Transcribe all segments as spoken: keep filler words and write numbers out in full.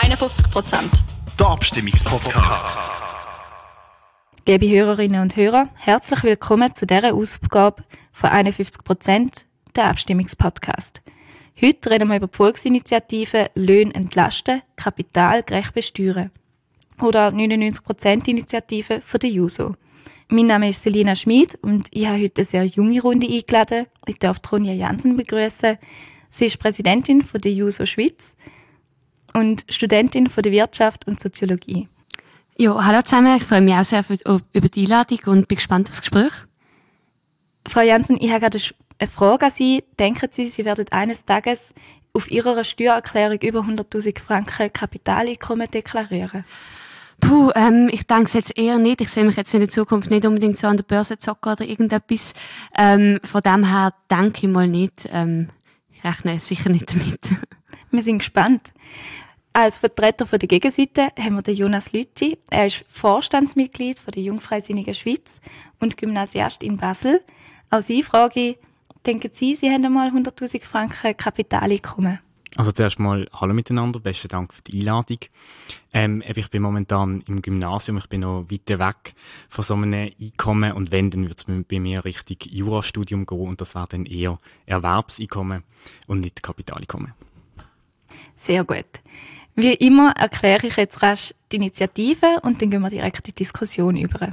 einundfünfzig Prozent. Der Abstimmungspodcast. Liebe Hörerinnen und Hörer, herzlich willkommen zu dieser Ausgabe von einundfünfzig Prozent, der Abstimmungspodcast. Heute reden wir über die Volksinitiative «Löhne entlasten, Kapital gerecht besteuern» oder neunundneunzig Prozent Initiative von der JUSO. Mein Name ist Selina Schmid und ich habe heute eine sehr junge Runde eingeladen. Ich darf Ronja Jansen begrüßen. Sie ist Präsidentin von der JUSO Schweiz und Studentin von der Wirtschaft und Soziologie. Ja, hallo zusammen. Ich freue mich auch sehr für, über die Einladung und bin gespannt aufs Gespräch. Frau Jansen, ich habe gerade eine Frage an Sie. Denken Sie, Sie werden eines Tages auf Ihrer Steuererklärung über hunderttausend Franken Kapitaleinkommen deklarieren? Puh, ähm, ich denke es jetzt eher nicht. Ich sehe mich jetzt in der Zukunft nicht unbedingt so an der Börse zocken oder irgendetwas. Ähm, von dem her denke ich mal nicht. Ähm, ich rechne sicher nicht damit. Wir sind gespannt. Als Vertreter von der Gegenseite haben wir den Jonas Lüthi. Er ist Vorstandsmitglied von der Jungfreisinnigen Schweiz und Gymnasiast in Basel. Auch Sie frage ich, denken Sie, Sie haben einmal hunderttausend Franken Kapitaleinkommen? Also zuerst mal Hallo miteinander, besten Dank für die Einladung. Ähm, ich bin momentan im Gymnasium, ich bin noch weit weg von so einem Einkommen und wenn, dann wird es bei mir richtig Jurastudium gehen und das wäre dann eher Erwerbseinkommen und nicht Kapitaleinkommen. Sehr gut. Wie immer erkläre ich jetzt rasch die Initiative und dann gehen wir direkt in die Diskussion über.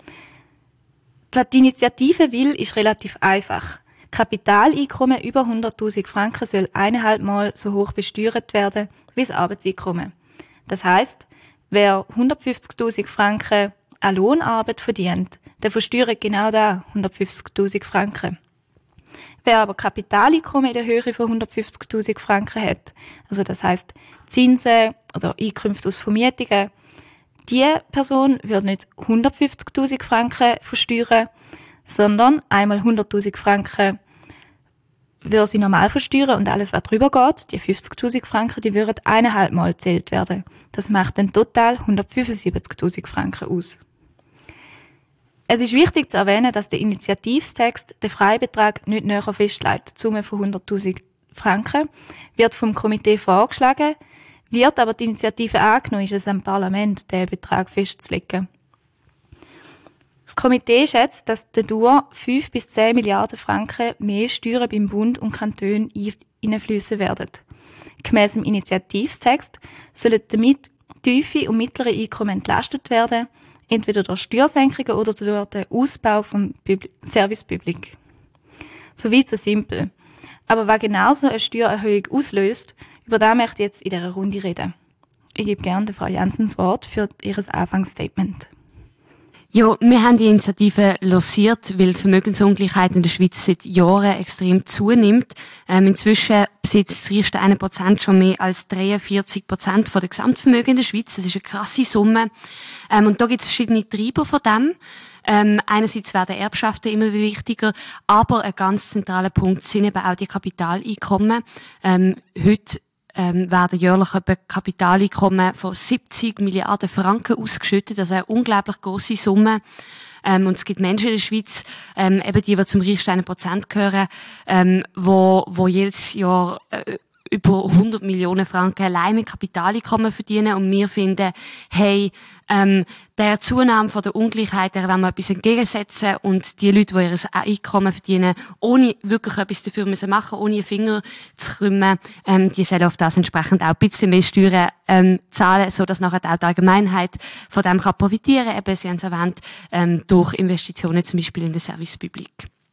Was die Initiative will, ist relativ einfach. Kapitaleinkommen über hunderttausend Franken soll eineinhalb Mal so hoch besteuert werden wie das Arbeitseinkommen. Das heisst, wer hundertfünfzigtausend Franken an Lohnarbeit verdient, der versteuert genau da hundertfünfzigtausend Franken. Wer aber Kapitaleinkommen in der Höhe von hundertfünfzigtausend Franken hat, also das heisst Zinsen oder Einkünfte aus Vermietungen, diese Person wird nicht hundertfünfzigtausend Franken versteuern, sondern einmal hunderttausend Franken würde sie normal versteuern und alles, was drüber geht, die fünfzigtausend Franken, die würden eineinhalb Mal gezählt werden. Das macht dann total hundertfünfundsiebzigtausend Franken aus. Es ist wichtig zu erwähnen, dass der Initiativstext den Freibetrag nicht näher festlegt. Die Summe von hunderttausend Franken wird vom Komitee vorgeschlagen, wird aber die Initiative angenommen, ist es am Parlament, den Betrag festzulegen. Das Komitee schätzt, dass dadurch fünf bis zehn Milliarden Franken mehr Steuern beim Bund und Kanton einfließen werden. Gemäss dem Initiativtext sollen damit tiefe und mittlere Einkommen entlastet werden, entweder durch Steuersenkungen oder durch den Ausbau vom Service Public. So weit so simpel. Aber was genau so eine Steuererhöhung auslöst, über das möchte ich jetzt in dieser Runde reden. Ich gebe gerne der Frau Jansen das Wort für ihr Anfangsstatement. Ja, wir haben die Initiative lanciert, weil die Vermögensungleichheit in der Schweiz seit Jahren extrem zunimmt. Ähm, inzwischen besitzt das reichste eine Prozent schon mehr als dreiundvierzig Prozent von der Gesamtvermögen in der Schweiz. Das ist eine krasse Summe. Ähm, und da gibt es verschiedene Treiber von dem. Ähm, einerseits werden Erbschaften immer wichtiger, aber ein ganz zentraler Punkt sind eben auch die Kapitaleinkommen. Ähm, heute Ähm, werden jährlich etwa Kapitaleinkommen von siebzig Milliarden Franken ausgeschüttet, also eine unglaublich grosse Summe. Ähm, und es gibt Menschen in der Schweiz, ähm, eben die, die zum reichsten einen Prozent gehören, ähm, wo, wo jedes Jahr äh, über hundert Millionen Franken allein mit Kapitaleinkommen verdienen. Und wir finden, hey, ähm, der Zunahme von der Ungleichheit, der wollen wir etwas entgegensetzen und die Leute, die ihr Einkommen verdienen, ohne wirklich etwas dafür müssen machen, ohne einen Finger zu krümmen, ähm, die sollen auf das entsprechend auch ein bisschen mehr Steuern ähm, zahlen, sodass nachher auch die Allgemeinheit von dem kann profitieren, eben, Sie haben es erwähnt, ähm, durch Investitionen zum Beispiel in den Service Public.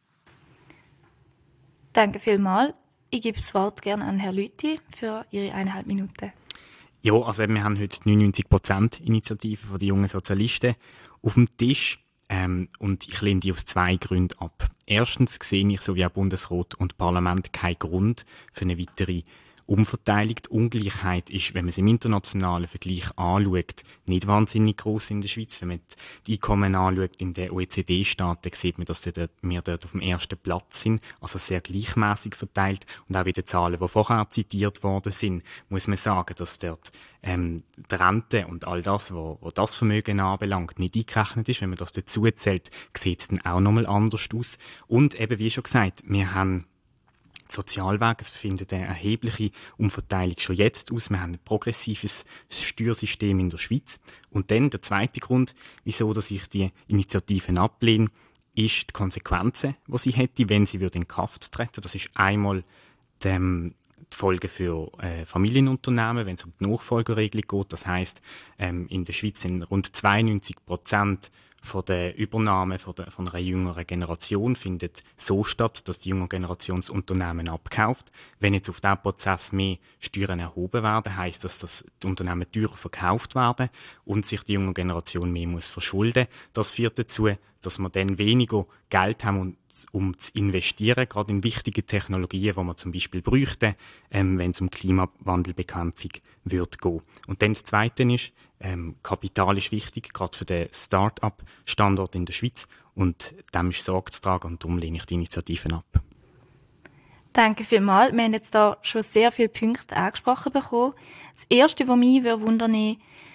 Danke vielmals. Ich gebe das Wort gerne an Herrn Lüthi für Ihre eineinhalb Minuten. Ja, also wir haben heute die neunundneunzig Prozent Initiative von den jungen Sozialisten auf dem Tisch ähm, und ich lehne die aus zwei Gründen ab. Erstens sehe ich, so wie auch Bundesrat und Parlament, keinen Grund für eine weitere Umverteilung. Die Ungleichheit ist, wenn man es im internationalen Vergleich anschaut, nicht wahnsinnig gross in der Schweiz. Wenn man die Einkommen anschaut in den O E C D-Staaten, sieht man, dass wir dort auf dem ersten Platz sind, also sehr gleichmäßig verteilt. Und auch bei den Zahlen, die vorher zitiert worden sind, muss man sagen, dass dort ähm, die Rente und all das, was das Vermögen anbelangt, nicht eingerechnet ist. Wenn man das dazu zählt, sieht es dann auch nochmal anders aus. Und eben, wie schon gesagt, wir haben Sozialweg. Es findet eine erhebliche Umverteilung schon jetzt aus. Wir haben ein progressives Steuersystem in der Schweiz. Und dann der zweite Grund, wieso dass ich die Initiativen ablehne, ist die Konsequenzen, die sie hätte, wenn sie in Kraft treten würde. Das ist einmal die, die Folge für äh, Familienunternehmen, wenn es um die Nachfolgeregelung geht. Das heisst, ähm, in der Schweiz sind rund zweiundneunzig Prozent von der Übernahme von, der, von einer jüngeren Generation findet so statt, dass die junge Generation das Unternehmen abkauft. Wenn jetzt auf diesen Prozess mehr Steuern erhoben werden, heisst das, dass die Unternehmen teurer verkauft werden und sich die junge Generation mehr muss verschulden. Das führt dazu, dass wir dann weniger Geld haben, um, um zu investieren, gerade in wichtige Technologien, die man zum Beispiel bräuchte, ähm, wenn es um Klimawandelbekämpfung wird gehen. Und dann das Zweite ist, ähm, Kapital ist wichtig, gerade für den Start-up-Standort in der Schweiz. Und dem ist Sorge zu tragen und darum lehne ich die Initiativen ab. Danke vielmals. Wir haben jetzt da schon sehr viele Punkte angesprochen bekommen. Das Erste, was mich wundern würde,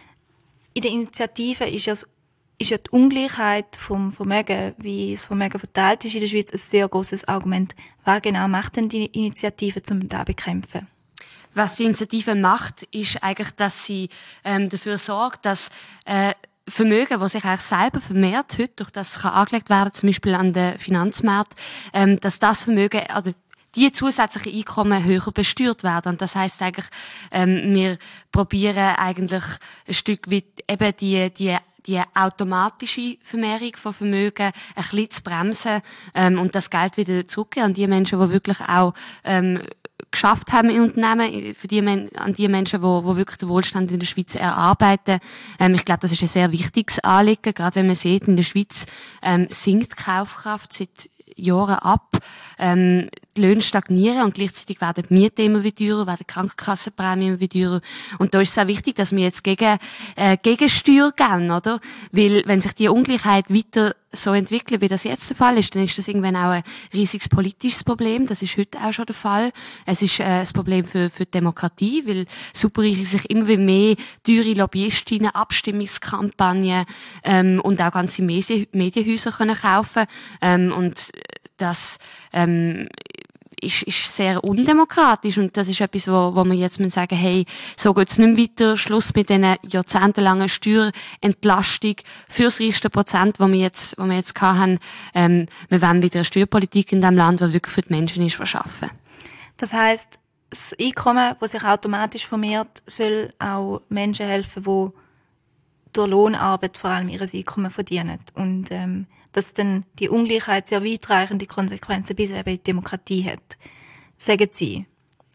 in der Initiative ist ja, das, ist ja die Ungleichheit vom Vermögen, wie das Vermögen verteilt ist in der Schweiz, ein sehr grosses Argument. Was genau macht denn die Initiative, um das zu bekämpfen? Was die Initiative macht, ist eigentlich, dass sie ähm, dafür sorgt, dass äh, Vermögen, das sich eigentlich selber vermehrt, heute durch das kann angelegt werden, zum Beispiel an den Finanzmärkten, ähm, dass das Vermögen, also die zusätzlichen Einkommen höher besteuert werden. Und das heisst eigentlich, ähm, wir probieren eigentlich ein Stück weit eben die, die die automatische Vermehrung von Vermögen ein bisschen zu bremsen ähm, und das Geld wieder zurückgeben an die Menschen, die wirklich auch ähm, geschafft haben im Unternehmen, für die Men- an die Menschen, die, die wirklich den Wohlstand in der Schweiz erarbeiten. Ähm, ich glaube, das ist ein sehr wichtiges Anliegen, gerade wenn man sieht, in der Schweiz ähm, sinkt die Kaufkraft seit Jahren ab. Ähm, die Löhne stagnieren und gleichzeitig werden die Mieten immer wieder teurer, werden die Krankenkassenprämien immer wieder teurer. Und da ist es auch wichtig, dass wir jetzt gegen, äh, Gegensteuer geben, oder? Weil, wenn sich die Ungleichheit weiter so entwickelt, wie das jetzt der Fall ist, dann ist das irgendwann auch ein riesiges politisches Problem. Das ist heute auch schon der Fall. Es ist, äh, ein Problem für, für die Demokratie, weil Superreiche sich immer wieder mehr teure Lobbyistinnen, Abstimmungskampagnen, ähm, und auch ganze Medien, Medienhäuser können kaufen, ähm, und das, ähm, ist, ist sehr undemokratisch und das ist etwas, wo, wo wir jetzt mal sagen, hey, so geht's nicht mehr weiter, Schluss mit diesen jahrzehntelangen Steuerentlastung fürs reichste Prozent, wo wir jetzt, wo wir jetzt gehabt haben. Ähm, wir wollen wieder eine Steuerpolitik in diesem Land, die wirklich für die Menschen ist, verschaffen. Das heisst, das Einkommen, das sich automatisch vermehrt, soll auch Menschen helfen, die durch Lohnarbeit vor allem ihr Einkommen verdienen. Und ähm, dass dann die Ungleichheit sehr weitreichende Konsequenzen bis eben in die Demokratie hat. Sagen Sie?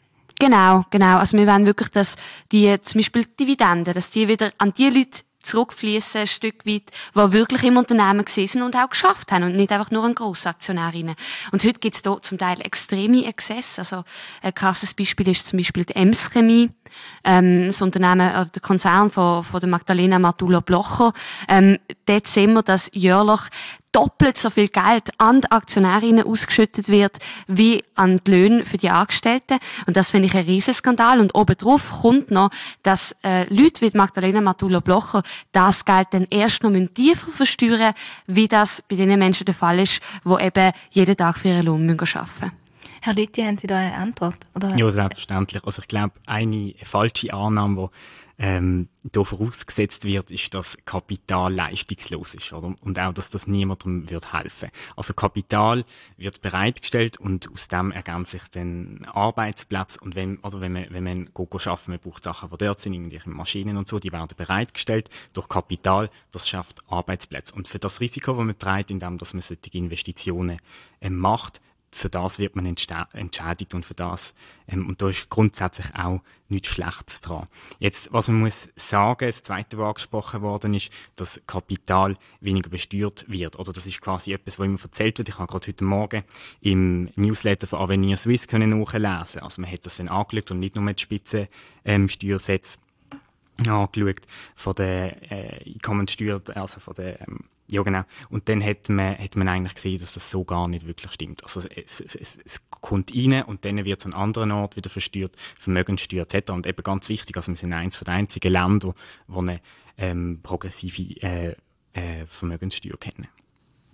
Genau, genau. Also wir wollen wirklich, dass die, zum Beispiel Dividenden, dass die wieder an die Leute zurückfließen, ein Stück weit, die wirklich im Unternehmen sind und auch geschafft haben und nicht einfach nur an Grossaktionärinnen. Und heute gibt es da zum Teil extreme Exzesse. Also ein krasses Beispiel ist zum Beispiel die Ems Chemie, ähm, das Unternehmen, äh, der Konzern von, von der Magdalena Matula-Blocher. Ähm, dort sehen wir, dass jährlich doppelt so viel Geld an die Aktionärinnen ausgeschüttet wird, wie an die Löhne für die Angestellten. Und das finde ich ein Riesenskandal. Und obendrauf kommt noch, dass äh, Leute wie Magdalena Matula-Blocher das Geld dann erst noch tiefer versteuern, wie das bei den Menschen der Fall ist, die eben jeden Tag für ihren Lohn arbeiten müssen. Herr Lüthi, haben Sie da eine Antwort? Oder? Ja, selbstverständlich. Also ich glaube, eine falsche Annahme, die ähm, da vorausgesetzt wird, ist, dass Kapital leistungslos ist, oder? Und auch, dass das niemandem wird helfen. Also Kapital wird bereitgestellt und aus dem ergeben sich dann Arbeitsplätze. Und wenn, oder wenn man, wenn man go, go arbeiten, man braucht Sachen, die dort sind, irgendwelche Maschinen und so, die werden bereitgestellt durch Kapital. Das schafft Arbeitsplätze. Und für das Risiko, das man trägt, indem dass man solche Investitionen äh, macht, für das wird man entschädigt und für das, ähm, und da ist grundsätzlich auch nichts Schlechtes dran. Jetzt, was man muss sagen, das Zweite, was angesprochen worden ist, dass Kapital weniger besteuert wird. Oder das ist quasi etwas, was immer erzählt wird. Ich habe gerade heute Morgen im Newsletter von Avenir Suisse können nachlesen. Also man hat das dann angeschaut und nicht nur mit Spitzen ähm, Steuersätze angeschaut von der äh, Einkommensteuer, also von der ähm, ja, genau. Und dann hat man, hat man eigentlich gesehen, dass das so gar nicht wirklich stimmt. Also es, es, es kommt rein und dann wird es an anderen Ort wieder versteuert, Vermögenssteuer et cetera. Und eben ganz wichtig, also wir sind eines der einzigen Länder, die eine ähm, progressive äh, äh, Vermögenssteuer kennen.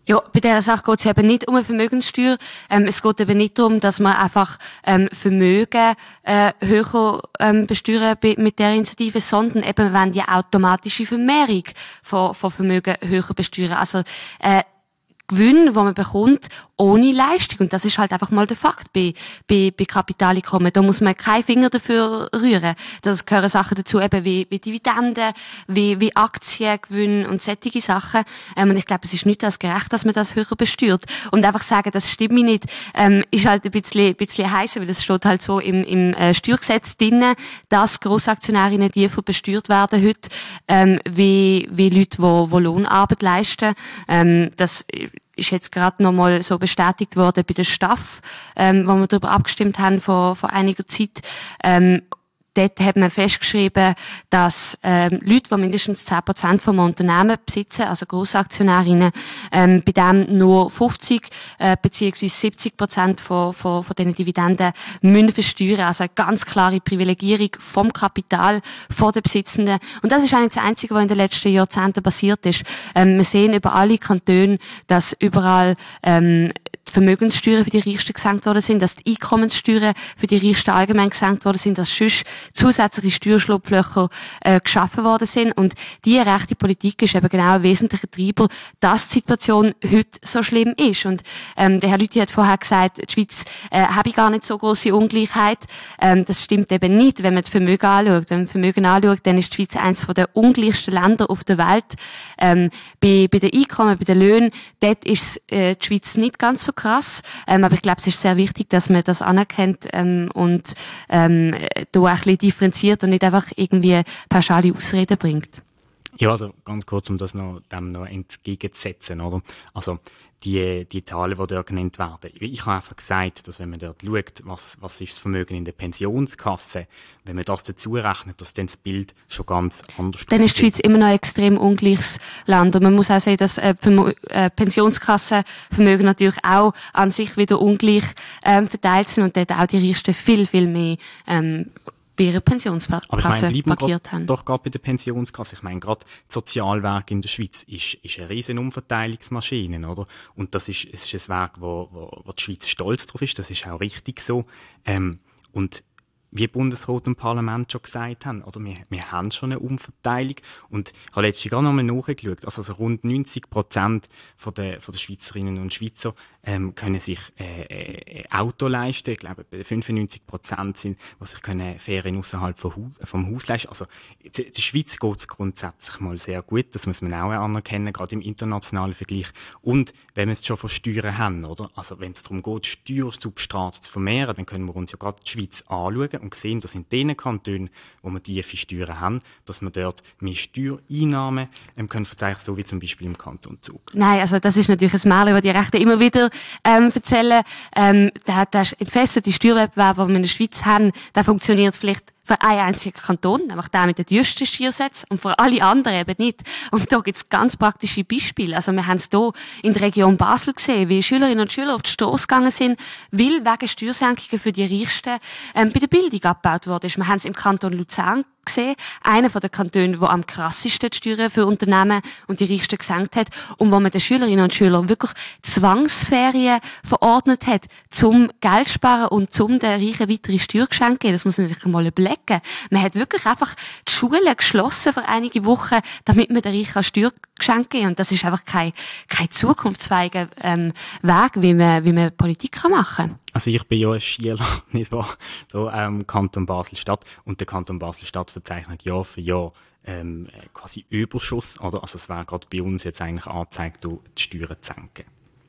Ja, bei dieser Sache geht es eben nicht um eine Vermögenssteuer. Ähm, es geht eben nicht darum, dass man einfach ähm, Vermögen äh, höher ähm, besteuern mit der Initiative, sondern eben, wenn die automatische Vermehrung von, von Vermögen höher besteuern. Also äh, Gewinn, wo man bekommt, ohne Leistung. Und das ist halt einfach mal der Fakt bei, bei, bei Kapitaleinkommen. Da muss man keinen Finger dafür rühren. Das gehören Sachen dazu, eben wie, wie Dividenden, wie, wie Aktiengewinn und solche Sachen. Ähm, und ich glaube, es ist nicht als gerecht, dass man das höher besteuert. Und einfach sagen, das stimmt mir nicht, ähm, ist halt ein bisschen, ein bisschen heiß, weil das steht halt so im, im äh, Steuergesetz drinnen, dass Grossaktionärinnen tiefer besteuert werden heute, ähm, wie, wie Leute, die, die Lohnarbeit leisten. Ähm, das ist jetzt gerade noch mal so bestätigt worden bei der Staff, ähm, wo wir darüber abgestimmt haben vor, vor einiger Zeit. Ähm, dort hat man festgeschrieben, dass ähm, Leute, die mindestens zehn Prozent vom Unternehmen besitzen, also Grossaktionärinnen, ähm, bei dem nur fünfzig äh, beziehungsweise siebzig Prozent von, von, von diesen Dividenden müssen versteuern. Also eine ganz klare Privilegierung vom Kapital von den Besitzenden. Und das ist eigentlich das Einzige, was in den letzten Jahrzehnten passiert ist. Ähm, wir sehen über alle Kantone, dass überall ähm, die Vermögenssteuern für die Reichsten gesenkt worden sind, dass die Einkommenssteuern für die Reichsten allgemein gesenkt worden sind, dass sonst zusätzliche Steuerschlupflöcher äh, geschaffen worden sind. Und diese rechte Politik ist eben genau ein wesentlicher Treiber, dass die Situation heute so schlimm ist. Und ähm, der Herr Lüthi hat vorher gesagt, die Schweiz äh, habe gar nicht so große Ungleichheit. Ähm, das stimmt eben nicht, wenn man das Vermögen anschaut. Wenn man Vermögen anschaut, dann ist die Schweiz eines der ungleichsten Länder auf der Welt. Ähm, bei, bei den Einkommen, bei den Löhnen, dort ist äh, die Schweiz nicht ganz so krass. Ähm, aber ich glaube, es ist sehr wichtig, dass man das anerkennt ähm, und ähm, da auch ein bisschen differenziert und nicht einfach irgendwie pauschale Ausreden bringt. Ja, also ganz kurz, um das noch, dem noch entgegenzusetzen, oder? Also, die, die Zahlen, die dort genannt werden. Ich habe einfach gesagt, dass wenn man dort schaut, was, was ist das Vermögen in der Pensionskasse, wenn man das dazu rechnet, dass dann das Bild schon ganz anders ist. Dann ist die Schweiz immer noch ein extrem ungleiches Land. Und man muss auch sehen, dass äh, äh, Pensionskassenvermögen natürlich auch an sich wieder ungleich ähm, verteilt sind und dort auch die Reichsten viel, viel mehr ähm, bei ihrer Pensionskasse parkiert haben. Doch gerade bei der Pensionskasse. Ich meine, gerade das Sozialwerk in der Schweiz ist, ist eine riesen Umverteilungsmaschine, oder? Und das ist, es ist ein Werk, wo, wo, wo die Schweiz stolz drauf ist. Das ist auch richtig so. Ähm, und wie Bundesrat und Parlament schon gesagt haben, oder? Wir, wir haben schon eine Umverteilung. Und ich habe letztens gerade noch mal nachgeschaut. Also, also rund neunzig Prozent von der, von der Schweizerinnen und Schweizer ähm, können sich äh, äh, Auto leisten. Ich glaube, fünfundneunzig Prozent sind, die sich können Ferien außerhalb vom, vom Haus leisten. Also, in der Schweiz geht es grundsätzlich mal sehr gut. Das muss man auch anerkennen, gerade im internationalen Vergleich. Und wenn wir es schon von Steuern haben, oder? Also, wenn es darum geht, Steuersubstrat zu vermehren, dann können wir uns ja gerade die Schweiz anschauen und sehen, dass in den Kantonen, wo wir tiefe Steuern haben, dass wir dort mehr Steuereinnahmen ähm, können verzeichnen, so wie zum Beispiel im Kanton Zug. Nein, also das ist natürlich ein Märchen, das die Rechten immer wieder ähm, erzählen. Ähm, der, der entfesselte Steuerwettbewerb, den wir in der Schweiz haben, der funktioniert vielleicht für einen einzigen Kanton, nämlich der mit den teuersten Steuersätzen, und für alle anderen eben nicht. Und da gibt es ganz praktische Beispiele. Also wir haben es hier in der Region Basel gesehen, wie Schülerinnen und Schüler auf die Strasse gegangen sind, weil wegen Steuersenkungen für die Reichsten ähm, bei der Bildung abgebaut wurde. Wir haben es im Kanton Luzern gesehen, einer von den Kantonen, der am krassesten die Steuern für Unternehmen und die Reichsten gesenkt hat und wo man den Schülerinnen und Schülern wirklich Zwangsferien verordnet hat, zum Geld sparen und zum den Reichen weitere Steuergeschenke geben. Das muss man sich mal überlegen. Man hat wirklich einfach die Schulen geschlossen für einige Wochen, damit man den Reichen Steuergeschenke geben. Und das ist einfach kein, kein zukunftsfähiger ähm, Weg, wie man, wie man Politik machen kann. Also ich bin ja ein Schüler, nicht wahr, so ähm, Kanton Basel-Stadt, und der Kanton Basel-Stadt verzeichnet Jahr für Jahr ähm, quasi Überschuss, oder? Also es wäre gerade bei uns jetzt eigentlich angezeigt, die Steuern zu senken.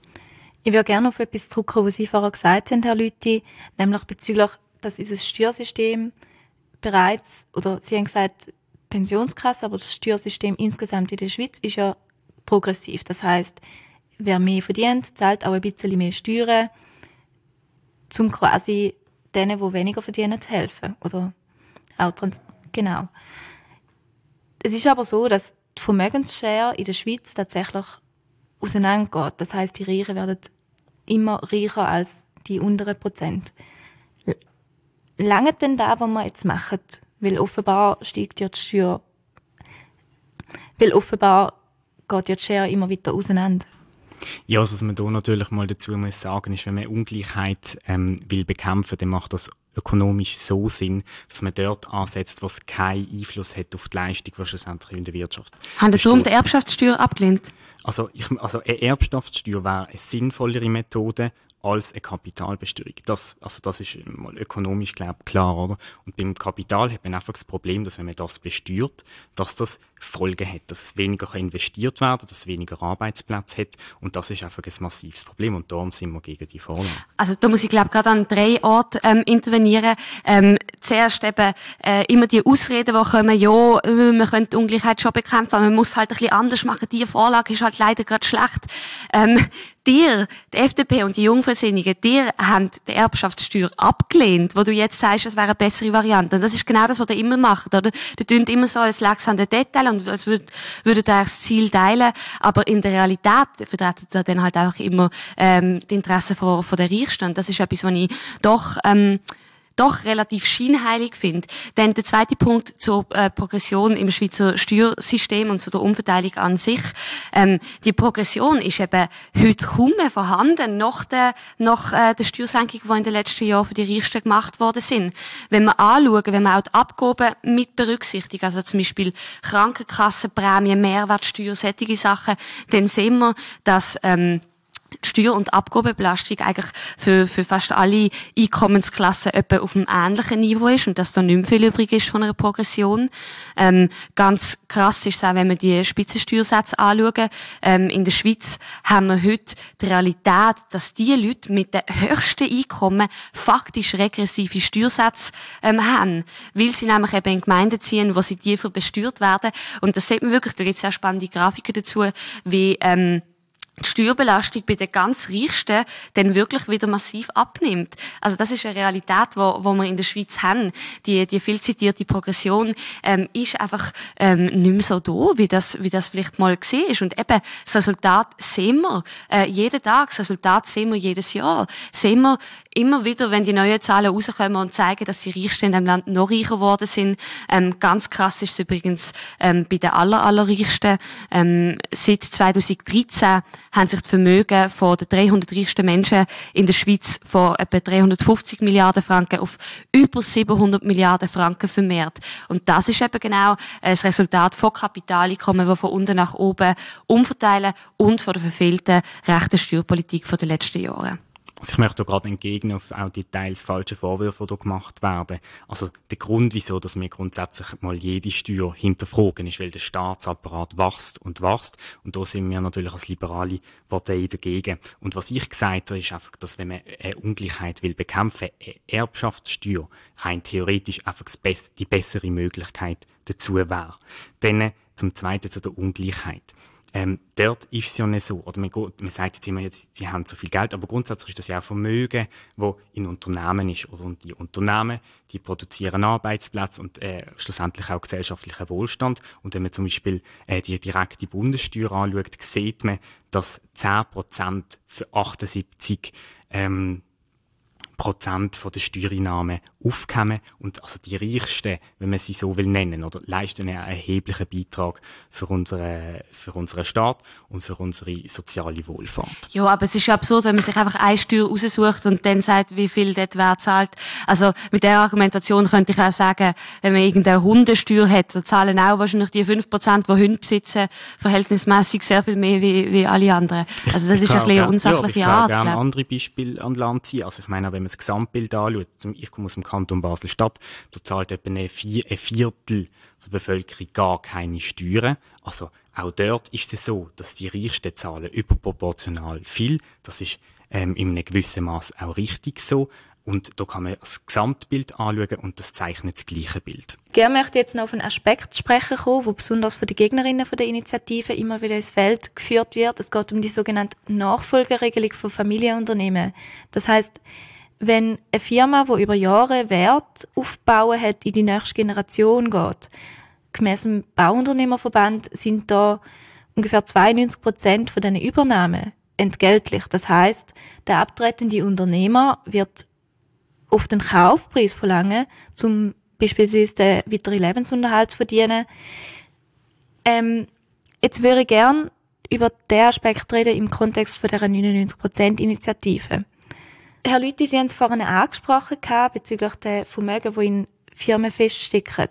Ich würde gerne auf etwas zurückkommen, was Sie vorher gesagt haben, Herr Lüthi, nämlich bezüglich, dass unser Steuersystem bereits, oder Sie haben gesagt Pensionskasse, aber das Steuersystem insgesamt in der Schweiz ist ja progressiv. Das heisst, wer mehr verdient, zahlt auch ein bisschen mehr Steuern, um quasi denen, die weniger verdienen, zu helfen. Oder auch trans- genau. Es ist aber so, dass die Vermögensschere in der Schweiz tatsächlich auseinandergeht. Das heisst, die Reichen werden immer reicher als die unteren Prozent. Lange denn da, was wir jetzt machen? Weil offenbar steigt ja die Steuer, weil offenbar geht ja die Schere immer weiter auseinander. Ja, also was man hier natürlich mal dazu muss sagen, ist, wenn man Ungleichheit ähm, will bekämpfen, dann macht das ökonomisch so Sinn, dass man dort ansetzt, was keinen Einfluss hat auf die Leistung, die schlussendlich in der Wirtschaft Haben Sie darum die Erbschaftssteuer abgelehnt? Also, ich, also eine Erbschaftssteuer wäre eine sinnvollere Methode als eine Kapitalbesteuerung. Das, also das ist mal ökonomisch, glaube ich, klar, oder? Und beim Kapital hat man einfach das Problem, dass wenn man das besteuert, dass das Folgen hat, dass es weniger investiert werden kann, dass es weniger Arbeitsplätze hat. Und das ist einfach ein massives Problem. Und darum sind wir gegen die Vorlage. Also da muss ich, glaube gerade an drei Orten ähm, intervenieren. Ähm, zuerst eben äh, immer die Ausreden, die kommen, ja, äh, man könnte die Ungleichheit schon bekämpfen, aber man muss halt ein bisschen anders machen. Die Vorlage ist halt leider gerade schlecht. Ähm, dir, die F D P und die Jungfreisinnigen, dir haben die Erbschaftssteuer abgelehnt, wo du jetzt sagst, es wäre eine bessere Variante. Und das ist genau das, was ihr immer macht, oder? Du tut immer so, als läge es an den Details und als würdet würdet ihr das Ziel teilen, aber in der Realität vertreten ihr dann halt auch immer ähm, die Interessen von, von der Reichsten. Und das ist etwas, was ich doch ähm, doch relativ scheinheilig finde. Dann der zweite Punkt zur äh, Progression im Schweizer Steuersystem und zu der Umverteilung an sich. Ähm, die Progression ist eben heute kaum mehr vorhanden, nach der, nach äh, der Steuersenkung, die in den letzten Jahren für die Reichsten gemacht worden sind. Wenn wir anschauen, wenn wir auch die Abgaben mit berücksichtigen, also zum Beispiel Krankenkassenprämien, Mehrwertsteuer, solche Sachen, dann sehen wir, dass ähm, die Steuer- und Abgabenbelastung eigentlich für, für fast alle Einkommensklassen etwa auf einem ähnlichen Niveau ist und dass da nicht mehr viel übrig ist von einer Progression. Ähm, ganz krass ist es auch, wenn wir die Spitzensteuersätze anschauen. Ähm, in der Schweiz haben wir heute die Realität, dass die Leute mit den höchsten Einkommen faktisch regressive Steuersätze ähm, haben, weil sie nämlich eben in Gemeinden ziehen, wo sie tiefer besteuert werden. Und das sieht man wirklich, da gibt es sehr spannende Grafiken dazu, wie ähm, die Steuerbelastung bei den ganz Reichsten dann wirklich wieder massiv abnimmt. Also das ist eine Realität, wo, wo wir in der Schweiz haben. Die, die viel zitierte Progression ähm, ist einfach ähm, nicht mehr so da, wie das, wie das vielleicht mal gesehen ist. Und eben, das Resultat sehen wir äh, jeden Tag, das Resultat sehen wir jedes Jahr. Sehen wir immer wieder, wenn die neuen Zahlen rauskommen und zeigen, dass die Reichsten in dem Land noch reicher geworden sind. Ähm, ganz krass ist es übrigens ähm, bei den aller, allerreichsten. Ähm, seit zweitausenddreizehn haben sich die Vermögen von den dreihundert reichsten Menschen in der Schweiz von etwa dreihundertfünfzig Milliarden Franken auf über siebenhundert Milliarden Franken vermehrt. Und das ist eben genau das Resultat von Kapitaleinkommen, die von unten nach oben umverteilen und von der verfehlten rechten Steuerpolitik der letzten Jahre. Also ich möchte gerade entgegnen auf auch die teils falsche Vorwürfe, die hier gemacht werden. Also der Grund, wieso dass wir grundsätzlich mal jede Steuer hinterfragen, ist, weil der Staatsapparat wächst und wächst. Und da sind wir natürlich als liberale Partei dagegen. Und was ich gesagt habe, ist einfach, dass wenn man eine Ungleichheit will bekämpfen, eine Erbschaftssteuer rein theoretisch einfach die bessere Möglichkeit dazu wäre. Dann zum Zweiten zu der Ungleichheit. Ähm, dort ist es ja nicht so, oder man, geht, man sagt jetzt immer, sie haben so viel Geld, aber grundsätzlich ist das ja auch Vermögen, das in Unternehmen ist. Oder? Und die Unternehmen, die produzieren Arbeitsplätze und äh, schlussendlich auch gesellschaftlichen Wohlstand. Und wenn man zum Beispiel äh, die direkte Bundessteuer anschaut, sieht man, dass zehn Prozent für achtundsiebzig ähm, Prozent von der Steuereinnahmen aufkommen und also die Reichsten, wenn man sie so will nennen, oder leisten einen erheblichen Beitrag für unsere für unseren Staat und für unsere soziale Wohlfahrt. Ja, aber es ist ja absurd, wenn man sich einfach eine Steuer raussucht und dann sagt, wie viel dort wer zahlt. Also mit der Argumentation könnte ich auch sagen, wenn man irgendeine Hundesteuer hat, dann zahlen auch wahrscheinlich die fünf Prozent, die Hunde besitzen, verhältnismäßig sehr viel mehr wie, wie alle anderen. Also das ich ist ein bisschen eine unsachliche ja, Art. Ich würde gerne andere Beispiele an Land ziehen. Also ich meine, wenn man das Gesamtbild anschaut, ich komme aus dem Kanton Basel-Stadt, da zahlt etwa ein Viertel der Bevölkerung gar keine Steuern. Also auch dort ist es so, dass die Reichsten zahlen überproportional viel. Das ist ähm, in einem gewissen Maß auch richtig so. Und da kann man das Gesamtbild anschauen und das zeichnet das gleiche Bild. Gerne möchte ich jetzt noch auf einen Aspekt sprechen kommen, der besonders von den Gegnerinnen von der Initiative immer wieder ins Feld geführt wird. Es geht um die sogenannte Nachfolgeregelung von Familienunternehmen. Das heisst, wenn eine Firma, die über Jahre Wert aufbauen hat, in die nächste Generation geht, gemäss dem Bauunternehmerverband sind da ungefähr zweiundneunzig Prozent von diesen Übernahmen entgeltlich. Das heisst, der abtretende Unternehmer wird auf den Kaufpreis verlangen, um beispielsweise den weiteren Lebensunterhalt zu verdienen. Ähm, jetzt würde ich gerne über den Aspekt reden im Kontext von der neunundneunzig Prozent Initiative. Herr Lüthi, Sie haben es vorhin angesprochen bezüglich der Vermögen, die in Firmen feststecken.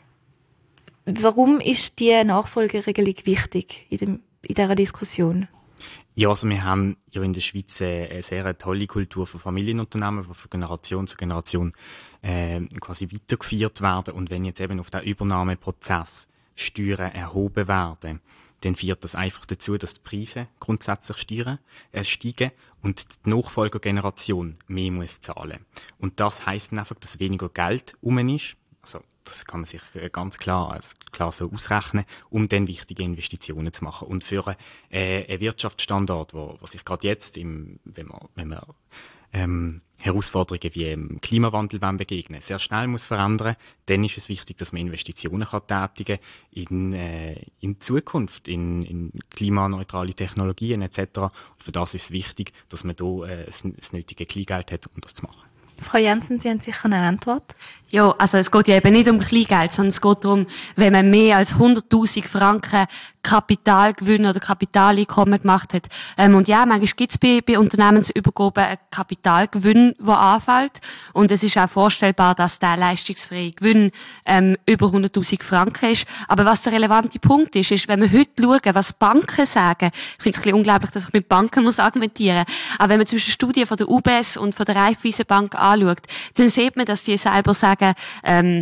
Warum ist diese Nachfolgeregelung wichtig in, dem, in dieser Diskussion? Ja, also wir haben ja in der Schweiz eine sehr tolle Kultur von Familienunternehmen, die von Generation zu Generation äh, quasi weitergeführt werden. Und wenn jetzt eben auf den Übernahmeprozess Steuern erhoben werden, dann führt das einfach dazu, dass die Preise grundsätzlich steigen, äh, steigen und die Nachfolgergeneration mehr muss zahlen. Und das heisst dann einfach, dass weniger Geld rum ist. Also, das kann man sich ganz klar, also klar so ausrechnen, um dann wichtige Investitionen zu machen. Und für äh, einen Wirtschaftsstandort, wo, wo sich gerade jetzt, im, wenn man, wenn man ähm, Herausforderungen wie im Klimawandel begegnen, sehr schnell muss verändern, dann ist es wichtig, dass man Investitionen kann tätigen in, äh, in Zukunft, in, in klimaneutrale Technologien et cetera. Und für das ist es wichtig, dass man da äh, das, das nötige Kleingeld hat, um das zu machen. Frau Jensen, Sie haben sicher eine Antwort. Ja, also es geht ja eben nicht um Kleingeld, sondern es geht darum, wenn man mehr als hunderttausend Franken Kapitalgewinn oder Kapitaleinkommen gemacht hat. Ähm, und ja, manchmal gibt es bei, bei Unternehmensübergaben einen Kapitalgewinn, der anfällt. Und es ist auch vorstellbar, dass der leistungsfreie Gewinn ähm, über hunderttausend Franken ist. Aber was der relevante Punkt ist, ist, wenn wir heute schauen, was Banken sagen, ich finde es ein bisschen unglaublich, dass ich mit Banken muss argumentieren muss, aber wenn man zwischen Studien von der U B S und von der Raiffeisenbank anschaut, dann sieht man, dass die selber sagen, ähm,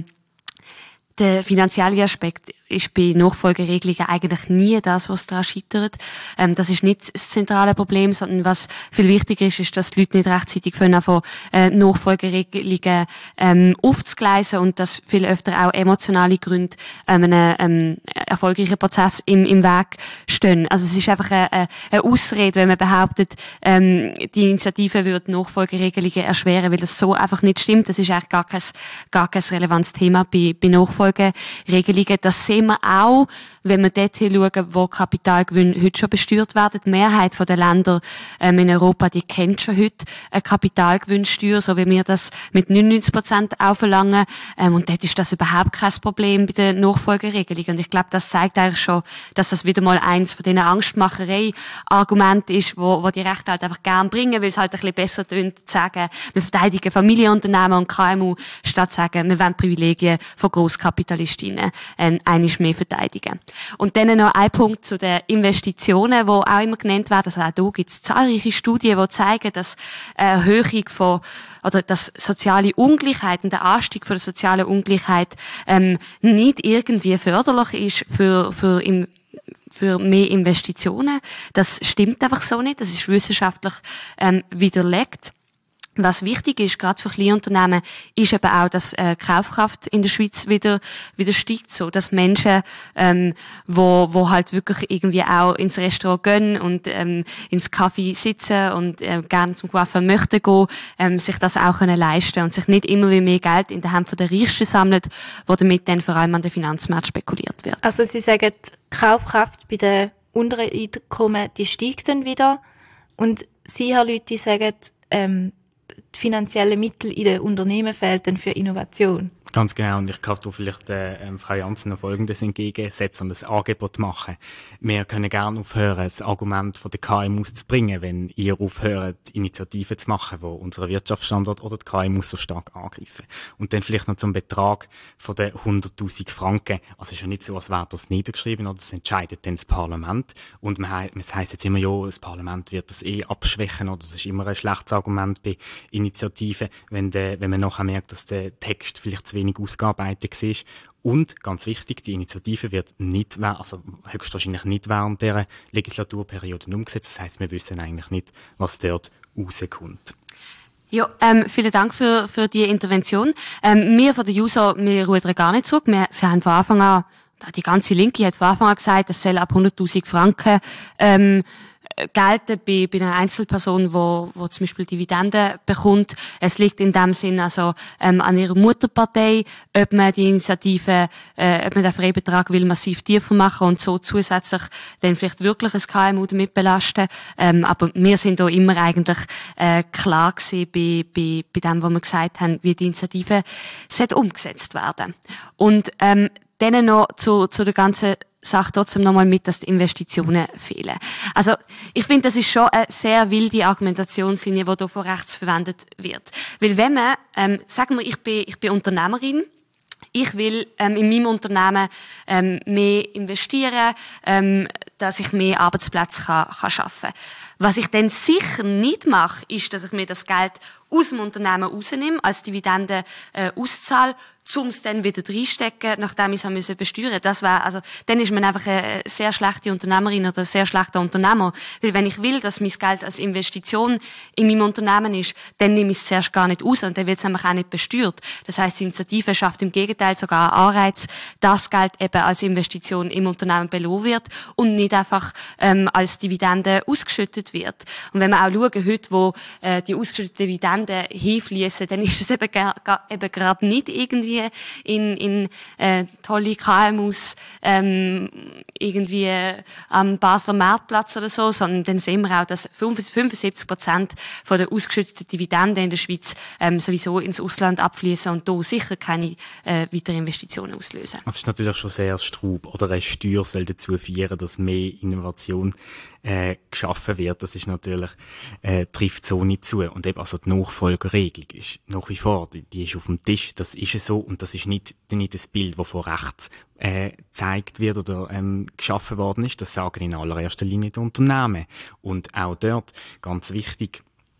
der finanzielle Aspekt ist bei Nachfolgeregelungen eigentlich nie das, was daran scheitert. Ähm, das ist nicht das zentrale Problem, sondern was viel wichtiger ist, ist, dass die Leute nicht rechtzeitig von äh, Nachfolgeregelungen ähm, aufzugleisen und dass viel öfter auch emotionale Gründe ähm, einem ähm, erfolgreichen Prozess im, im Weg stehen. Also es ist einfach eine, eine Ausrede, wenn man behauptet, ähm, die Initiative würde Nachfolgeregelungen erschweren, weil das so einfach nicht stimmt. Das ist eigentlich gar kein, gar kein relevantes Thema bei, bei Nachfolgeregelungen. Das sehen wir auch, wenn wir dort hinschauen, wo Kapitalgewinne heute schon besteuert werden. Die Mehrheit der Länder ähm, in Europa, die kennt schon heute eine Kapitalgewinnsteuer, so wie wir das mit neunundneunzig Prozent auch verlangen. Ähm, und dort ist das überhaupt kein Problem bei der Nachfolgeregelung. Und ich glaube, das zeigt eigentlich schon, dass das wieder mal eins von diesen Angstmacherei-Argumenten ist, wo, wo die Rechte halt einfach gern bringen, weil es halt ein bisschen besser tönt, zu sagen, wir verteidigen Familienunternehmen und K M U, statt zu sagen, wir wollen Privilegien von Grosskapitalistinnen ähm, einiges mehr verteidigen. Und dann noch ein Punkt zu den Investitionen, die auch immer genannt werden. Also auch da gibt es zahlreiche Studien, die zeigen, dass eine Erhöhung von, oder dass soziale Ungleichheit und der Anstieg von der sozialen Ungleichheit ähm, nicht irgendwie förderlich ist für, für im für mehr Investitionen. Das stimmt einfach so nicht. Das ist wissenschaftlich ähm, widerlegt. Was wichtig ist, gerade für Kleinunternehmen, ist eben auch, dass äh, Kaufkraft in der Schweiz wieder wieder steigt, so dass Menschen, ähm, wo wo halt wirklich irgendwie auch ins Restaurant gehen und ähm, ins Café sitzen und äh, gerne zum Coiffeur möchten gehen, ähm, sich das auch können leisten und sich nicht immer wie mehr Geld in den Händen der Reichsten sammelt, wo damit dann vor allem an den Finanzmarkt spekuliert wird. Also Sie sagen, die Kaufkraft bei den unteren Einkommen, die steigt dann wieder, und Sie, Herr Lüthi, sagen, ähm, die finanziellen Mittel in den Unternehmen fehlen dann für Innovation. Ganz genau, und ich kann da vielleicht äh, Frau Jansen noch Folgendes entgegensetzen und ein Angebot machen. Wir können gerne aufhören, das Argument von der K M Us zu bringen, wenn ihr aufhört, Initiativen zu machen, die unseren Wirtschaftsstandort oder die K M Us so stark angreifen. Und dann vielleicht noch zum Betrag von den hunderttausend Franken. Also es ist ja nicht so, als wäre das niedergeschrieben, oder das entscheidet dann das Parlament. Und man, es heisst jetzt immer, ja, das Parlament wird das eh abschwächen, oder das ist immer ein schlechtes Argument bei Initiativen, wenn, de, wenn man nachher merkt, dass der Text vielleicht zu wenig ausgearbeitet war. Und, ganz wichtig, die Initiative wird nicht, also höchstwahrscheinlich nicht während dieser Legislaturperiode umgesetzt. Das heisst, wir wissen eigentlich nicht, was dort rauskommt. Ja, ähm, vielen Dank für, für die Intervention. Ähm, wir von der Juso, wir rudern gar nicht zurück. Wir, sie haben von Anfang an, die ganze Linke hat von Anfang an gesagt, es soll ab hunderttausend Franken, ähm, gelten bei, bei einer Einzelperson, wo, wo zum Beispiel Dividenden bekommt. Es liegt in dem Sinn also ähm, an ihrer Mutterpartei, ob man die Initiative, äh, ob man den Freibetrag will massiv tiefer machen und so zusätzlich dann vielleicht wirklich ein K M U damit belasten. Ähm, aber wir sind da immer eigentlich äh, klar gewesen bei, bei, bei dem, was wir gesagt haben, wie die Initiative sollte umgesetzt werden. Und ähm, dann noch zu, zu der ganzen Sache trotzdem nochmal mit, dass die Investitionen fehlen. Also, ich finde, das ist schon eine sehr wilde Argumentationslinie, die hier von rechts verwendet wird. Weil wenn man, ähm, sagen wir, ich bin, ich bin Unternehmerin, ich will ähm, in meinem Unternehmen ähm, mehr investieren, ähm, dass ich mehr Arbeitsplätze kann, kann schaffen. Was ich dann sicher nicht mache, ist, dass ich mir das Geld aus dem Unternehmen rausnehme, als Dividende äh, auszahle, um es dann wieder reinstecken, nachdem ich es haben besteuern. Das war, also, dann ist man einfach eine sehr schlechte Unternehmerin oder ein sehr schlechter Unternehmer. Weil wenn ich will, dass mein Geld als Investition in meinem Unternehmen ist, dann nehme ich es zuerst gar nicht raus und dann wird es nämlich auch nicht besteuert. Das heisst, die Initiative schafft im Gegenteil sogar einen Anreiz, dass Geld eben als Investition im Unternehmen belohnt wird und nicht einfach ähm, als Dividende ausgeschüttet wird. Und wenn wir auch schauen, heute, wo äh, die ausgeschütteten Dividenden hinfließen, dann ist es eben, eben gerade nicht irgendwie in, in äh, tolle K M Us ähm, irgendwie äh, am Basler Marktplatz oder so, sondern dann sehen wir auch, dass fünfundsiebzig Prozent von der ausgeschütteten Dividenden in der Schweiz ähm, sowieso ins Ausland abfließen und da sicher keine äh, weiteren Investitionen auslösen. Das ist natürlich schon sehr Straub. Oder eine Steuer soll dazu führen, dass mehr Innovation äh, geschaffen wird. Das ist natürlich, äh, trifft so nicht zu. Und eben, also die Nachfolgeregelung ist nach wie vor, die, die ist auf dem Tisch, das ist es so. Und das ist nicht, nicht das Bild, das von rechts äh, gezeigt wird oder ähm, geschaffen worden ist. Das sagen in allererster Linie die Unternehmen. Und auch dort, ganz wichtig,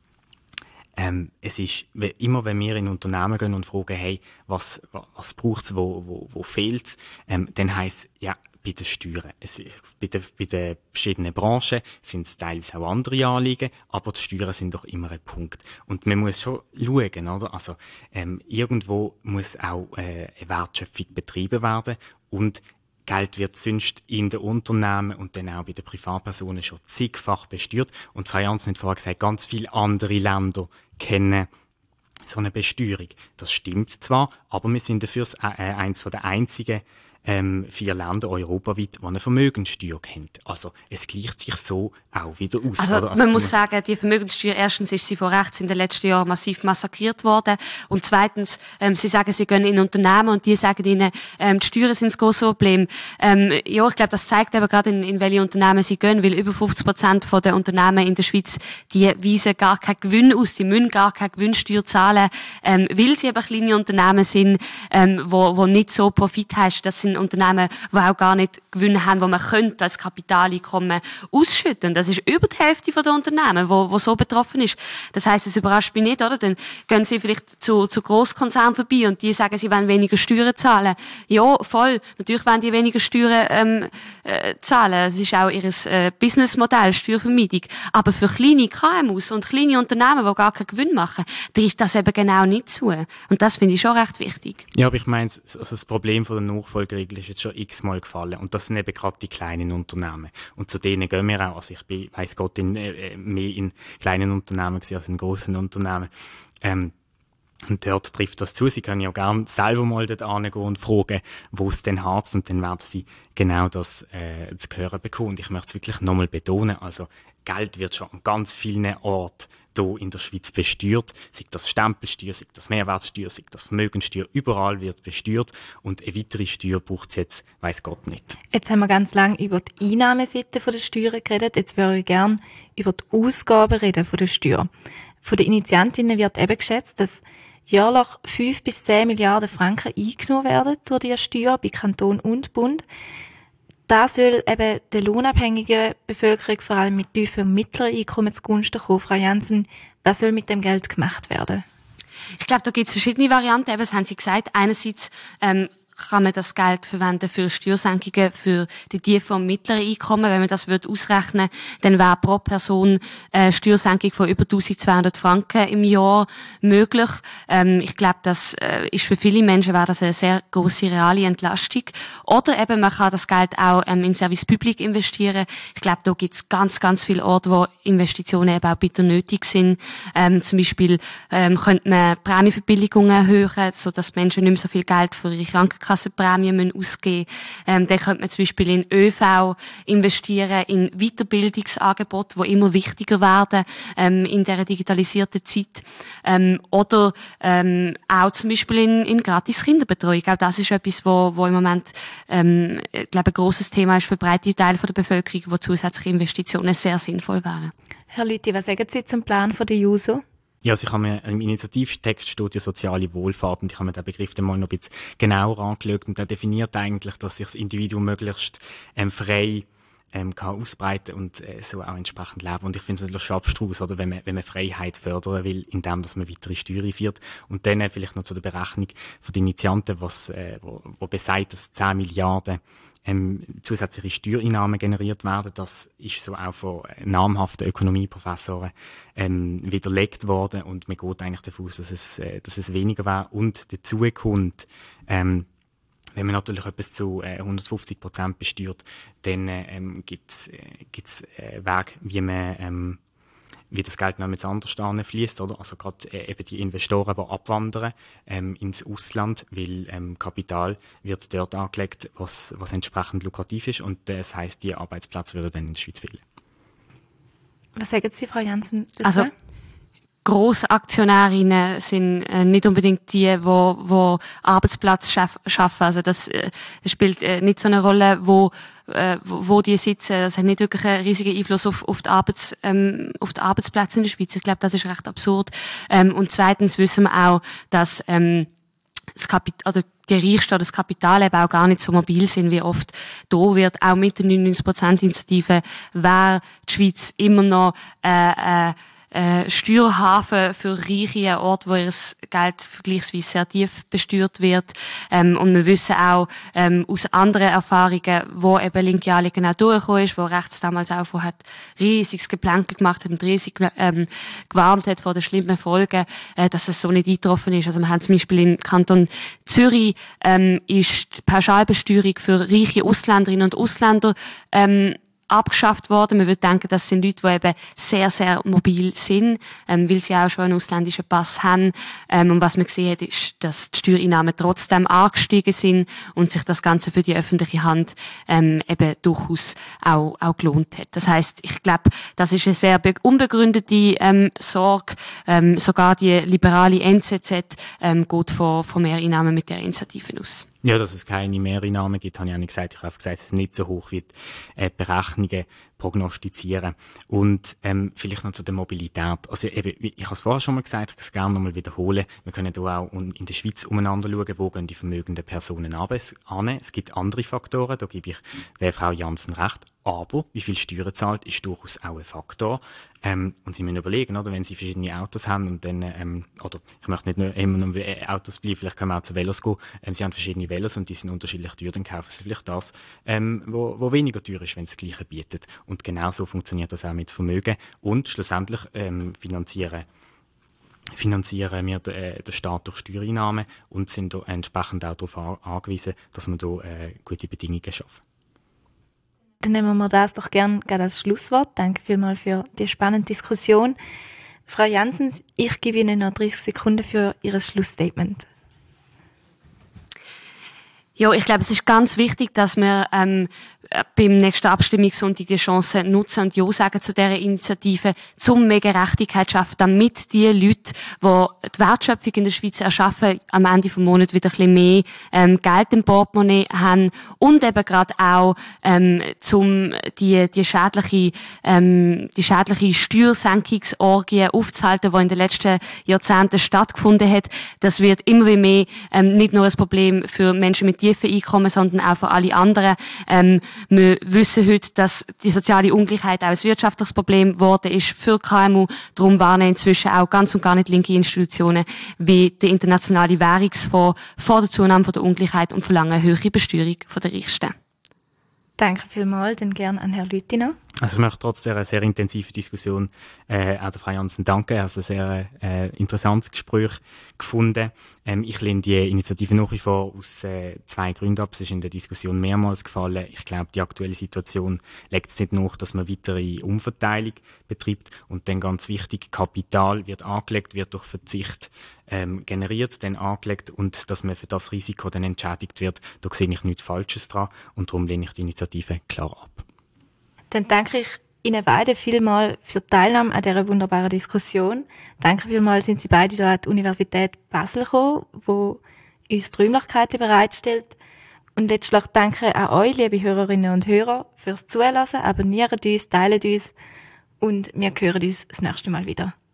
Ähm, es ist, immer wenn wir in Unternehmen gehen und fragen, hey, was, was braucht's, wo, wo, wo fehlt's, ähm, dann heisst, ja, bei den Steuern. Es, bei, den, bei den verschiedenen Branchen sind es teilweise auch andere Anliegen, aber die Steuern sind doch immer ein Punkt. Und man muss schon schauen, oder? Also, ähm, irgendwo muss auch, äh, eine Wertschöpfung betrieben werden und Geld wird sonst in den Unternehmen und dann auch bei den Privatpersonen schon zigfach besteuert. Und Frau Jansen hat vorher gesagt, ganz viele andere Länder kennen so eine Besteuerung. Das stimmt zwar, aber wir sind dafür äh, eins der einzigen ähm, vier Länder europaweit, die eine Vermögenssteuer kennt. Also es gleicht sich so auch wieder aus. Also, oder? Also man muss sagen, die Vermögenssteuer, erstens ist sie von rechts in den letzten Jahren massiv massakriert worden und zweitens, ähm, sie sagen, sie gehen in Unternehmen und die sagen ihnen, ähm, die Steuern sind das grosse Problem. Ähm, ja, ich glaube, das zeigt eben gerade, in, in welche Unternehmen sie gehen, weil über fünfzig Prozent von den Unternehmen in der Schweiz, die weisen gar keinen Gewinn aus, die müssen gar keine Gewinnsteuer zahlen, ähm, weil sie eben kleine Unternehmen sind, ähm, wo, wo nicht so Profit haben. Das sind Unternehmen, die auch gar nicht Gewinne haben, wo man könnte als Kapitaleinkommen ausschütten. Das ist über die Hälfte der Unternehmen, wo, wo so betroffen ist. Das heisst, es überrascht mich nicht, oder? Dann gehen sie vielleicht zu, zu Grosskonzernen vorbei und die sagen, sie wollen weniger Steuern zahlen. Ja, voll. Natürlich wollen die weniger Steuern ähm, äh, zahlen. Das ist auch ihr äh, Businessmodell, Steuervermeidung. Aber für kleine K M Us und kleine Unternehmen, die gar keinen Gewinn machen, trifft das eben genau nicht zu. Und das finde ich schon recht wichtig. Ja, aber ich meine, also das Problem von der Nachfolgeregel ist jetzt schon x-mal gefallen. Und das sind eben gerade die kleinen Unternehmen. Und zu denen gehen wir auch. Also ich bin, weiss Gott, in, äh, mehr in kleinen Unternehmen gewesen als in grossen Unternehmen. Ähm, und dort trifft das zu. Sie können ja gerne selber mal dort hingehen und fragen, wo es denn hart ist. Und dann werden Sie genau das äh, zu hören bekommen. Und ich möchte es wirklich nochmal betonen. Also Geld wird schon an ganz vielen Orten hier in der Schweiz besteuert. Sei das Stempelsteuer, sei das Mehrwertsteuer, sei das Vermögenssteuer. Überall wird besteuert. Und eine weitere Steuer braucht es jetzt, weiss Gott nicht. Jetzt haben wir ganz lange über die Einnahmeseite der Steuern geredet. Jetzt würde ich gerne über die Ausgaben reden von der Steuer. Von den Initiantinnen wird eben geschätzt, dass jährlich fünf bis zehn Milliarden Franken eingenommen werden durch die Steuer bei Kanton und Bund. Das soll eben der lohnabhängigen Bevölkerung, vor allem mit tiefen und mittleren Einkommen, zugunsten kommen. Frau Jansen, was soll mit dem Geld gemacht werden? Ich glaube, da gibt es verschiedene Varianten. Eben, das haben Sie gesagt. Einerseits ähm, kann man das Geld verwenden für Steuersenkungen für die tiefen und mittleren Einkommen. Wenn man das würde ausrechnen, dann wäre pro Person eine Steuersenkung von über eintausendzweihundert Franken im Jahr möglich. Ähm, ich glaube, das äh, ist für viele Menschen wäre das eine sehr grosse reale Entlastung. Oder eben, man kann das Geld auch ähm, in Service Public investieren. Ich glaube, da gibt es ganz, ganz viele Orte, wo Investitionen eben auch bitter nötig sind. Ähm, zum Beispiel ähm, könnte man Prämienverbilligungen erhöhen, sodass Menschen nicht mehr so viel Geld für ihre Krankenkasse Krankenkassenprämien ausgeben müssen. Ähm, dann könnte man zum Beispiel in ÖV investieren, in Weiterbildungsangebote, die immer wichtiger werden ähm, in dieser digitalisierten Zeit. Ähm, oder ähm, auch zum Beispiel in, in gratis Kinderbetreuung. Auch das ist etwas, wo, wo im Moment ähm, ich glaube, ein grosses Thema ist für breite Teile der Bevölkerung, wo zusätzliche Investitionen sehr sinnvoll wären. Herr Lüthi, was sagen Sie zum Plan von der Juso? Ja, also ich habe mir im Initiativtext steht ja soziale Wohlfahrt und ich habe mir den Begriff dann mal noch ein bisschen genauer angeschaut und der definiert eigentlich, dass sich das Individuum möglichst ähm, frei ähm, kann ausbreiten und äh, so auch entsprechend leben. Und ich finde es natürlich schon abstrus, oder, wenn man, wenn man Freiheit fördern will, indem dass man weitere Steuern einführt. Und dann äh, vielleicht noch zu der Berechnung von den Initianten, was, äh, wo, wo besagt, dass zehn Milliarden ähm, zusätzliche Steuereinnahmen generiert werden. Das ist so auch von namhaften Ökonomieprofessoren ähm, widerlegt worden und man geht eigentlich davon aus, dass es, äh, dass es weniger wäre. Und dazu kommt, ähm, wenn man natürlich etwas zu äh, hundertfünfzig Prozent besteuert, dann ähm, gibt es äh, äh, Wege, wie man ähm, wie das Geld noch mit anders fließt, oder? Also gerade äh, eben die Investoren, die abwandern ähm, ins Ausland, weil ähm, Kapital wird dort angelegt, was, was entsprechend lukrativ ist und äh, das heisst, die Arbeitsplätze würden dann in der Schweiz fehlen. Was sagen Sie, Frau Jansen, dazu? Also Grossaktionärinnen sind äh, nicht unbedingt die, wo, wo Arbeitsplatz schaff, schaffen. Also das, äh, das spielt äh, nicht so eine Rolle, wo, äh, wo, wo die sitzen. Das hat nicht wirklich einen riesigen Einfluss auf, auf, die, Arbeits, ähm, auf die Arbeitsplätze in der Schweiz. Ich glaube, das ist recht absurd. Ähm, und zweitens wissen wir auch, dass ähm, das Kapital, oder die Reichsten oder das Kapital eben auch gar nicht so mobil sind, wie oft da wird. Auch mit der neunundneunzig Prozent Initiative wäre die Schweiz immer noch äh, äh, Äh, Steuerhafen für Reiche, ein Ort, wo ihr Geld vergleichsweise sehr tief besteuert wird. Ähm, und wir wissen auch ähm, aus anderen Erfahrungen, wo eben linke Anliegen auch durchgekommen ist, wo rechts damals auch von hat riesiges Geplänkel gemacht hat und riesig ähm, gewarnt hat vor den schlimmen Folgen, äh, dass es so nicht eingetroffen ist. Also wir haben zum Beispiel im Kanton Zürich ähm, ist die Pauschalbesteuerung für reiche Ausländerinnen und Ausländer ähm, abgeschafft worden. Man würde denken, das sind Leute, die eben sehr, sehr mobil sind, ähm, weil sie auch schon einen ausländischen Pass haben. Ähm, und was man gesehen hat, ist, dass die Steuereinnahmen trotzdem angestiegen sind und sich das Ganze für die öffentliche Hand ähm, eben durchaus auch, auch gelohnt hat. Das heisst, ich glaube, das ist eine sehr unbegründete ähm, Sorge. Ähm, sogar die liberale N Z Z ähm, geht von, von Mehreinnahmen mit der Initiative aus. Ja, dass es keine Mehreinnahmen gibt, habe ich auch nicht gesagt. Ich habe gesagt, es ist nicht so hoch, wie die äh, Berechnungen prognostizieren. Und ähm, vielleicht noch zu der Mobilität. Also eben, ich habe es vorher schon mal gesagt, ich kann es gerne noch mal wiederholen. Wir können hier auch in der Schweiz umeinander schauen, wo gehen die vermögenden Personen an. Es gibt andere Faktoren, da gebe ich der Frau Jansen recht. Aber wie viel Steuern zahlt, ist durchaus auch ein Faktor. Ähm, und Sie müssen überlegen, oder, wenn Sie verschiedene Autos haben und dann, ähm, oder ich möchte nicht nur immer nur Autos bleiben, vielleicht können wir auch zu Velos gehen. Ähm, Sie haben verschiedene Velos und die sind unterschiedlich teuer, dann kaufen Sie vielleicht das, ähm, wo, wo weniger teuer ist, wenn es das Gleiche bietet. Und genau so funktioniert das auch mit Vermögen. Und schlussendlich ähm, finanzieren finanzieren wir den, äh, den Staat durch Steuereinnahmen und sind da entsprechend auch darauf angewiesen, dass wir da äh, gute Bedingungen schaffen. Dann nehmen wir das doch gerne als Schlusswort. Danke vielmals für die spannende Diskussion. Frau Jansen, ich gebe Ihnen noch dreißig Sekunden für Ihr Schlussstatement. Ja, ich glaube, es ist ganz wichtig, dass wir ähm, beim nächsten Abstimmungssonntag die Chance nutzen und Ja sagen zu dieser Initiative, um mehr Gerechtigkeit zu schaffen, damit die Leute, die die Wertschöpfung in der Schweiz erschaffen, am Ende des Monats wieder ein bisschen mehr ähm, Geld im Portemonnaie haben und eben gerade auch ähm, zum die die schädliche ähm, die schädliche Steuersenkungsorgie aufzuhalten, die in den letzten Jahrzehnten stattgefunden hat. Das wird immer wie mehr ähm, nicht nur ein Problem für Menschen mit tiefen Einkommen, sondern auch für alle anderen. Ähm, Wir wissen heute, dass die soziale Ungleichheit auch ein wirtschaftliches Problem geworden ist für K M U. Darum warnen inzwischen auch ganz und gar nicht linke Institutionen wie der Internationale Währungsfonds vor der Zunahme der Ungleichheit und verlangen eine höhere Besteuerung der Reichsten. Danke vielmals, dann gerne an Herrn Lüthi noch. Also ich möchte trotz dieser sehr intensiven Diskussion äh, auch der Frau Jansen danken. Also ein sehr äh, interessantes Gespräch gefunden. Ähm, ich lehne die Initiative nach wie vor aus äh, zwei Gründen ab. Es ist in der Diskussion mehrmals gefallen. Ich glaube, die aktuelle Situation legt es nicht nach, dass man weitere Umverteilung betreibt. Und dann ganz wichtig, Kapital wird angelegt, wird durch Verzicht ähm, generiert, dann angelegt und dass man für das Risiko dann entschädigt wird. Da sehe ich nichts Falsches dran und darum lehne ich die Initiative klar ab. Dann danke ich Ihnen beiden vielmals für die Teilnahme an dieser wunderbaren Diskussion. Danke vielmals, sind Sie beide hier an die Universität Basel gekommen, wo uns die Räumlichkeiten bereitstellt. Und letztlich danke an euch, liebe Hörerinnen und Hörer, fürs Zuhören. Abonniert uns, teilt uns und wir hören uns das nächste Mal wieder.